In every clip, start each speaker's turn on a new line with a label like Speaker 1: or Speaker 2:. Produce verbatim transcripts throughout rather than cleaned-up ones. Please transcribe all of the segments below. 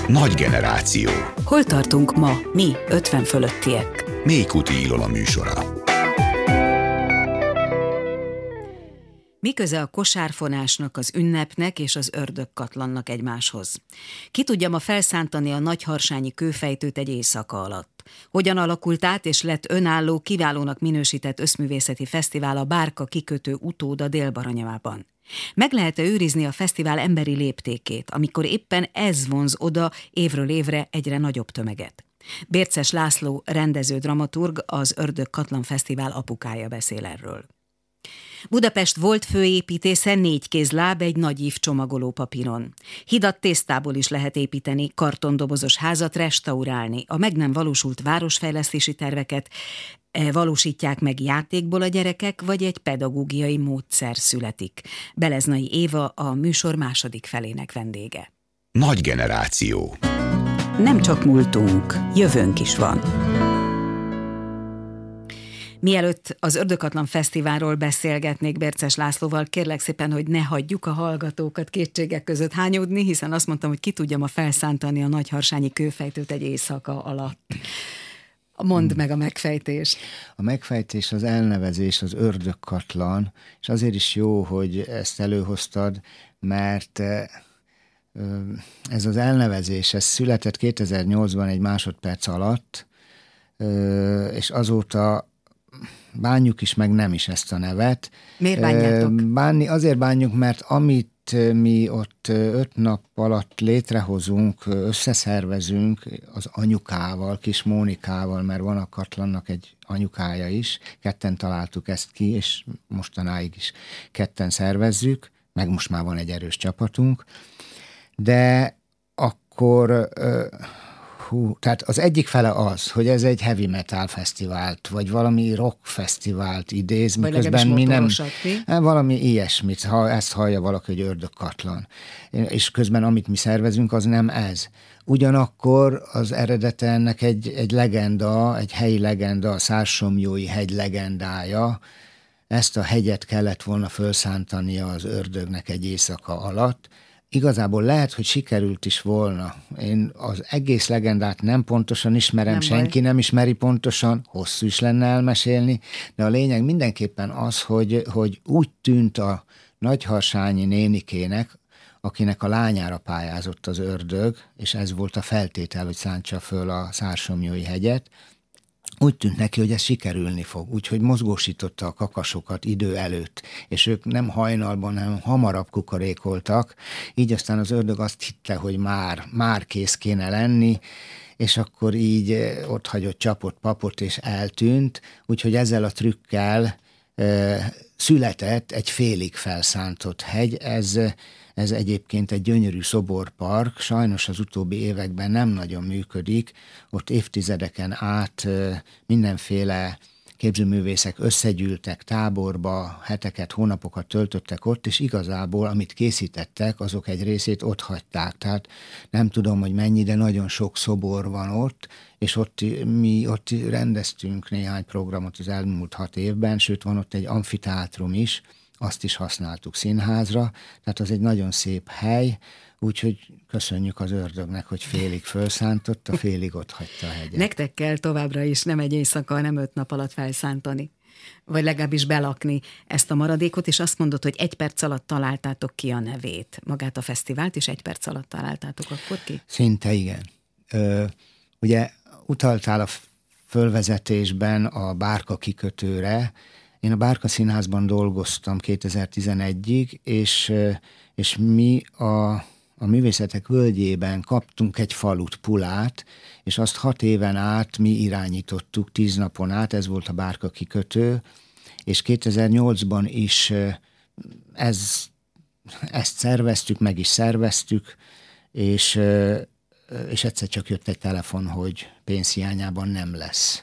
Speaker 1: Nagy generáció.
Speaker 2: Hol tartunk ma, mi, ötven fölöttiek?
Speaker 1: Mélykuti Ilona műsora.
Speaker 2: Mi köze a kosárfonásnak, az ünnepnek és az ördögkatlannak egymáshoz? Ki tudja ma felszántani a nagyharsányi kőfejtőt egy éjszaka alatt? Hogyan alakult át és lett önálló, kiválónak minősített összművészeti fesztivál a Bárka kikötő utóda Dél-Baranyában? Meg lehet-e őrizni a fesztivál emberi léptékét, amikor éppen ez vonz oda évről évre egyre nagyobb tömeget? Bérces László rendező dramaturg, az Ördögkatlan Fesztivál apukája beszél erről. Budapest volt főépítésze négy kézláb egy nagy ív csomagoló papíron. Hidat tésztából is lehet építeni, kartondobozos házat restaurálni, a meg nem valósult városfejlesztési terveket valósítják meg játékból a gyerekek, vagy egy pedagógiai módszer születik. Beleznai Éva a műsor második felének vendége.
Speaker 1: Nagy generáció.
Speaker 2: Nem csak múltunk, jövőnk is van. Mielőtt az Ördögkatlan Fesztiválról beszélgetnék Bérces Lászlóval, kérlek szépen, hogy ne hagyjuk a hallgatókat kétségek között hányódni, hiszen azt mondtam, hogy ki tudja ma felszántani a nagyharsányi kőfejtőt egy éjszaka alatt. Mondd hmm. meg a megfejtést.
Speaker 3: A megfejtés, az elnevezés, az Ördögkatlan, és azért is jó, hogy ezt előhoztad, mert ez az elnevezés, ez született kétezer-nyolcban egy másodperc alatt, és azóta bánjuk is, meg nem is ezt a nevet.
Speaker 2: Miért bánjátok?
Speaker 3: Bánni azért bánjuk, mert amit mi ott öt nap alatt létrehozunk, összeszervezünk az anyukával, kis Mónikával, mert van a Katlannak egy anyukája is, ketten találtuk ezt ki, és mostanáig is ketten szervezzük, meg most már van egy erős csapatunk, de akkor... Hú, tehát az egyik fele az, hogy ez egy heavy metal fesztivált, vagy valami rock fesztivált idéz,
Speaker 2: vagy
Speaker 3: miközben mi nem...
Speaker 2: mi?
Speaker 3: Valami ilyesmit, ha ezt hallja valaki, hogy Ördögkatlan. És közben amit mi szervezünk, az nem ez. Ugyanakkor az eredete ennek egy, egy legenda, egy helyi legenda, a Szársomlyói hegy legendája. Ezt a hegyet kellett volna felszántania az ördögnek egy éjszaka alatt. Igazából lehet, hogy sikerült is volna. Én az egész legendát nem pontosan ismerem, nem senki baj. Nem ismeri pontosan, hosszú is lenne elmesélni, de a lényeg mindenképpen az, hogy, hogy úgy tűnt a nagyharsányi nénikének, akinek a lányára pályázott az ördög, és ez volt a feltétel, hogy szántsa föl a Szársomlyói hegyet, úgy tűnt neki, hogy ez sikerülni fog, úgyhogy mozgósította a kakasokat idő előtt, és ők nem hajnalban, hanem hamarabb kukorékoltak, így aztán az ördög azt hitte, hogy már, már kész kéne lenni, és akkor így ott hagyott csapott papot, és eltűnt, úgyhogy ezzel a trükkel e, született egy félig felszántott hegy. Ez Ez egyébként egy gyönyörű szoborpark, sajnos az utóbbi években nem nagyon működik, ott évtizedeken át mindenféle képzőművészek összegyűltek táborba, heteket, hónapokat töltöttek ott, és igazából, amit készítettek, azok egy részét ott hagyták. Tehát nem tudom, hogy mennyi, de nagyon sok szobor van ott, és ott mi ott rendeztünk néhány programot az elmúlt hat évben, sőt van ott egy amfiteátrum is, azt is használtuk színházra, tehát az egy nagyon szép hely, úgyhogy köszönjük az ördögnek, hogy félig felszántotta, félig ott hagyta a hegyet.
Speaker 2: Nektek kell továbbra is nem egy éjszaka, hanem öt nap alatt felszántani, vagy legalábbis belakni ezt a maradékot, és azt mondod, hogy egy perc alatt találtátok ki a nevét. Magát a fesztivált is egy perc alatt találtátok akkor ki?
Speaker 3: Szinte igen. Ö, ugye utaltál a fölvezetésben a Bárka kikötőre. Én a Bárka Színházban dolgoztam kétezer-tizenegyig, és, és mi a, a Művészetek Völgyében kaptunk egy falut, Pulát, és azt hat éven át mi irányítottuk, tíz napon át, ez volt a Bárka kikötő, és kétezer-nyolcban is ez, ezt szerveztük, meg is szerveztük, és, és egyszer csak jött egy telefon, hogy pénzhiányában nem lesz.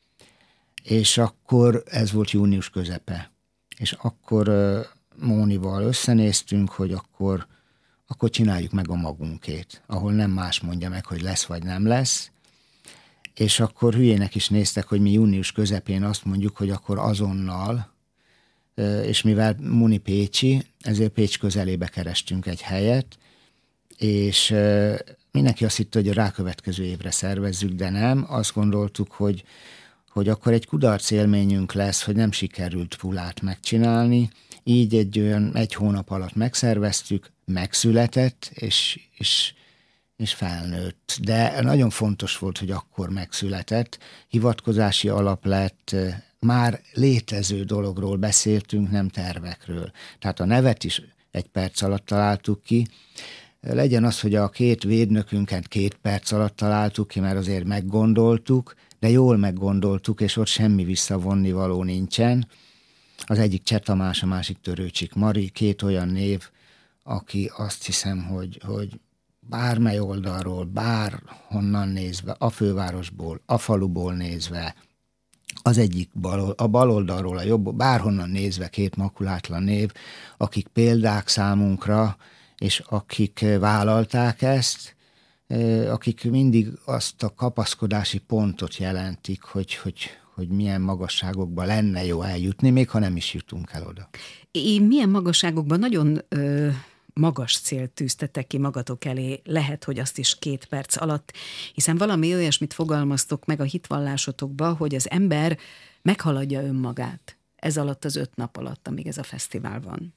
Speaker 3: És akkor ez volt június közepe. És akkor uh, Mónival összenéztünk, hogy akkor, akkor csináljuk meg a magunkét, ahol nem más mondja meg, hogy lesz vagy nem lesz. És akkor hülyének is néztek, hogy mi június közepén azt mondjuk, hogy akkor azonnal, uh, és mivel Muni pécsi, ezért Pécs közelébe kerestünk egy helyet, és uh, mindenki azt hitte, hogy a rákövetkező évre szervezzük, de nem. Azt gondoltuk, hogy, hogy akkor egy kudarc élményünk lesz, hogy nem sikerült Pulát megcsinálni. Így egy olyan egy hónap alatt megszerveztük, megszületett, és, és, és felnőtt. De nagyon fontos volt, hogy akkor megszületett. Hivatkozási alap lett, már létező dologról beszéltünk, nem tervekről. Tehát a nevet is egy perc alatt találtuk ki. Legyen az, hogy a két védnökünket két perc alatt találtuk ki, mert azért meggondoltuk, de jól meggondoltuk, és ott semmi visszavonni való nincsen. Az egyik Cseh Tamás, a másik Törőcsik Mari, két olyan név, aki azt hiszem, hogy, hogy bármely oldalról, bárhonnan nézve, a fővárosból, a faluból nézve, az egyik bal, a bal oldalról, a jobb, bárhonnan nézve két makulátlan név, akik példák számunkra, és akik vállalták ezt, akik mindig azt a kapaszkodási pontot jelentik, hogy, hogy, hogy milyen magasságokba lenne jó eljutni, még ha nem is jutunk el oda.
Speaker 2: Én milyen magasságokban nagyon ö, magas célt tűztetek ki magatok elé, lehet, hogy azt is két perc alatt, hiszen valami olyasmit fogalmaztok meg a hitvallásotokba, hogy az ember meghaladja önmagát ez alatt az öt nap alatt, amíg ez a fesztivál van.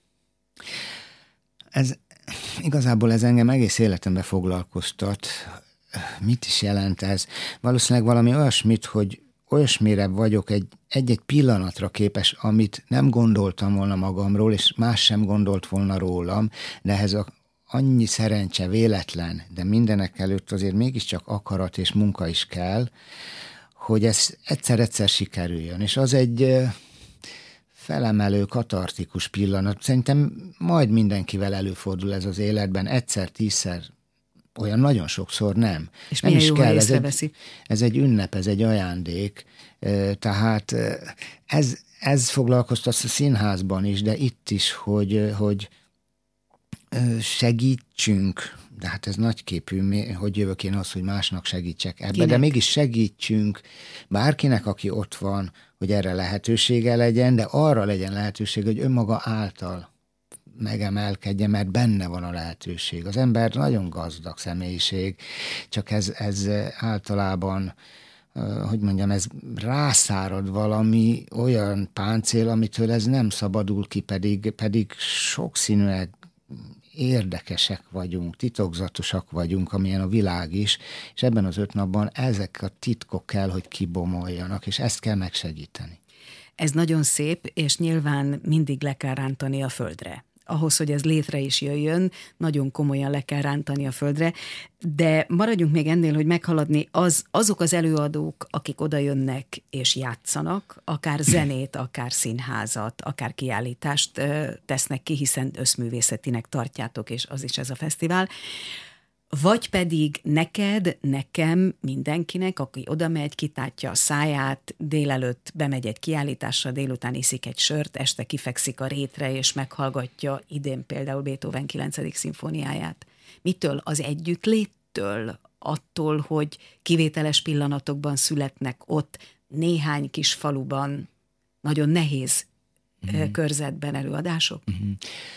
Speaker 3: Ez igazából ez engem egész életemben foglalkoztat. Mit is jelent ez? Valószínűleg valami olyasmit, hogy olyasmire vagyok egy, egy-egy pillanatra képes, amit nem gondoltam volna magamról, és más sem gondolt volna rólam, de ehhez a, annyi szerencse, véletlen, de mindenek előtt azért mégiscsak akarat és munka is kell, hogy ez egyszer-egyszer sikerüljön. És az egy felemelő, katartikus pillanat. Szerintem majd mindenkivel előfordul ez az életben, egyszer, tízszer, olyan nagyon sokszor nem.
Speaker 2: És
Speaker 3: nem
Speaker 2: milyen
Speaker 3: is
Speaker 2: jó,
Speaker 3: kell.
Speaker 2: ha
Speaker 3: Ez
Speaker 2: észreveszi.
Speaker 3: egy, ez egy ünnep, ez egy ajándék. Tehát ez, ez foglalkoztat a színházban is, de itt is, hogy, hogy segítsünk, de hát ez nagyképű, hogy jövök én az, hogy másnak segítsek ebbe,
Speaker 2: Kinek?
Speaker 3: De mégis segítsünk bárkinek, aki ott van, hogy erre lehetősége legyen, de arra legyen lehetőség, hogy önmaga által megemelkedjen, mert benne van a lehetőség. Az ember nagyon gazdag személyiség, csak ez, ez általában, hogy mondjam, ez rászárad valami olyan páncél, amitől ez nem szabadul ki, pedig, pedig sokszínűek, érdekesek vagyunk, titokzatosak vagyunk, amilyen a világ is, és ebben az öt napban ezek a titkok kell, hogy kibomoljanak, és ezt kell megsegíteni.
Speaker 2: Ez nagyon szép, és nyilván mindig le kell rántani a földre. Ahhoz, hogy ez létre is jöjjön, nagyon komolyan le kell rántani a földre, de maradjunk még ennél, hogy meghaladni az, azok az előadók, akik oda jönnek és játszanak, akár zenét, akár színházat, akár kiállítást tesznek ki, hiszen összművészetinek tartjátok, és az is ez a fesztivál, vagy pedig neked, nekem, mindenkinek, aki oda megy, kitátja a száját, délelőtt bemegy egy kiállításra, délután iszik egy sört, este kifekszik a rétre, és meghallgatja idén például Beethoven kilencedik szimfóniáját. Mitől? Az együttléttől, attól, hogy kivételes pillanatokban születnek ott néhány kis faluban, nagyon nehéz mm. körzetben előadások? Mm-hmm.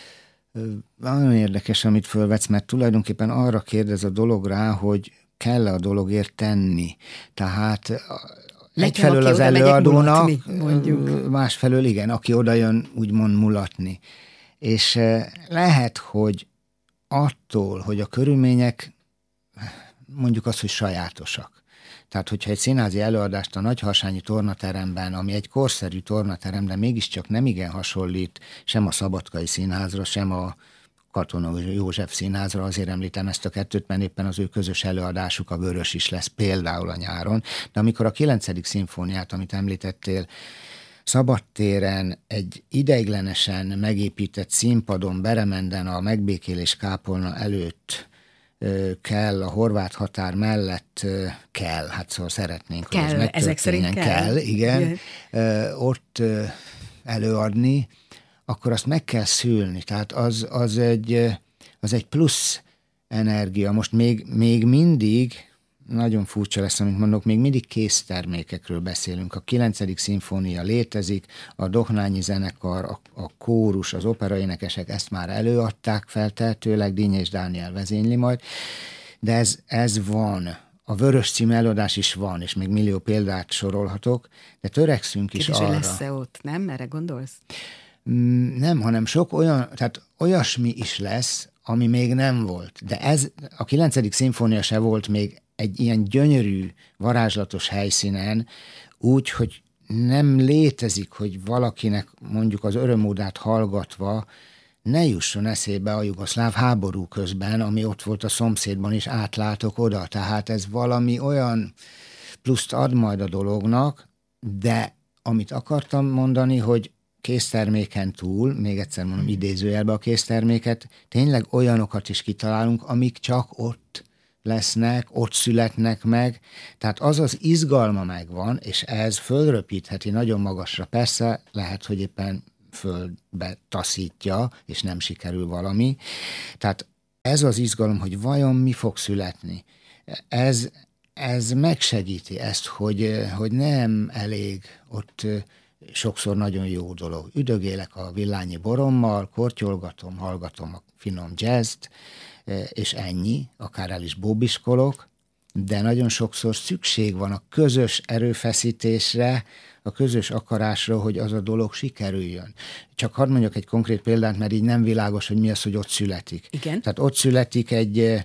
Speaker 3: Nagyon érdekes, amit fölvetsz, mert tulajdonképpen arra kérdez a dolog rá, hogy kell a dologért tenni. Tehát
Speaker 2: Nekem,
Speaker 3: egyfelől az előadónak, mulatni, másfelől igen, aki oda jön úgymond mulatni. És lehet, hogy attól, hogy a körülmények mondjuk az, hogy sajátosak. Tehát, hogyha egy színházi előadást a Nagyharsányi tornateremben, ami egy korszerű tornaterem, de mégiscsak nem igen hasonlít sem a Szabadkai Színházra, sem a Katona József Színházra, azért említem ezt a kettőt, mert éppen az ő közös előadásuk, a Vörös is lesz például a nyáron. De amikor a kilencedik szimfóniát, amit említettél, szabadtéren egy ideiglenesen megépített színpadon Beremenden a megbékélés kápolna előtt kell, a horvát határ mellett kell, hát szóval szeretnénk,
Speaker 2: kell,
Speaker 3: hogy ez
Speaker 2: ezek szerint kell.
Speaker 3: kell, igen, igen. Ott előadni, akkor azt meg kell szülni, tehát az, az, egy, az egy plusz energia. Most még, még mindig, nagyon furcsa lesz, amit mondok, még mindig kész termékekről beszélünk. A kilencedik szimfónia létezik, a Dohnányi zenekar, a, a kórus, az operaénekesek ezt már előadták feltehetőleg, Díny és Dániel vezényli majd, de ez, ez van. A Vörös című előadás is van, és még millió példát sorolhatok, de törekszünk is
Speaker 2: Kérdés,
Speaker 3: arra.
Speaker 2: Kérdés, lesz-e ott, nem? Erre gondolsz?
Speaker 3: Nem, hanem sok olyan, tehát olyasmi is lesz, ami még nem volt. De ez, a kilencedik szimfónia se volt még egy ilyen gyönyörű, varázslatos helyszínen, úgy, hogy nem létezik, hogy valakinek mondjuk az örömódát hallgatva ne jusson eszébe a jugoszláv háború közben, ami ott volt a szomszédban, és átlátok oda. Tehát ez valami olyan pluszt ad majd a dolognak, de amit akartam mondani, hogy készterméken túl, még egyszer mondom idézőjelbe a készterméket, tényleg olyanokat is kitalálunk, amik csak ott lesznek, ott születnek meg, tehát az az izgalma megvan, és ez fölröpítheti nagyon magasra. Persze lehet, hogy éppen földbe taszítja, és nem sikerül valami. Tehát ez az izgalom, hogy vajon mi fog születni. Ez, ez megsegíti ezt, hogy, hogy nem elég ott sokszor nagyon jó dolog. Üdögélek a villányi borommal, kortyolgatom, hallgatom a finom jazzt, és ennyi, akár el is bóbiskolok, de nagyon sokszor szükség van a közös erőfeszítésre, a közös akarásra, hogy az a dolog sikerüljön. Csak hadd mondjak egy konkrét példát, mert így nem világos, hogy mi az, hogy ott születik.
Speaker 2: Igen.
Speaker 3: Tehát ott születik egy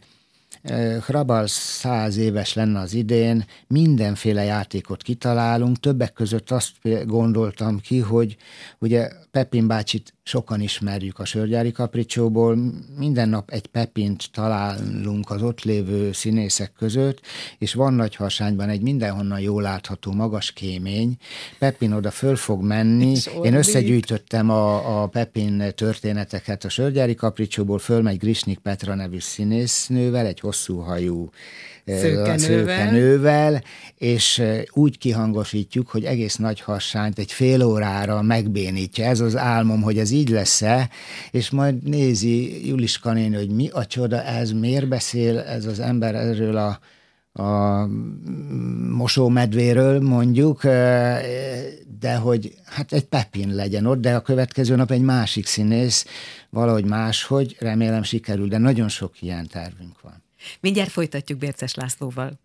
Speaker 3: Hrabal száz éves lenne az idén, mindenféle játékot kitalálunk, többek között azt gondoltam ki, hogy ugye Pepin bácsit sokan ismerjük a Sörgyári Kapricsóból, minden nap egy Pepint találunk az ott lévő színészek között, és van Nagyharsányban egy mindenhonnan jól látható magas kémény, Pepin oda föl fog menni, én összegyűjtöttem a, a Pepin történeteket a Sörgyári Kapricsóból, fölmegy Grisnik Petra nevű színésznővel, egy hosszú hajú
Speaker 2: szőkenővel.
Speaker 3: szőkenővel, és úgy kihangosítjuk, hogy egész Nagyharsányt egy fél órára megbénítja. Ez az álmom, hogy ez így lesz-e, és majd nézi Juliska néni, hogy mi a csoda ez, miért beszél ez az ember erről a, a mosómedvéről, mondjuk, de hogy hát egy Pepin legyen ott, de a következő nap egy másik színész, valahogy máshogy, remélem sikerül, de nagyon sok ilyen tervünk van.
Speaker 2: Mindjárt folytatjuk Bérces Lászlóval.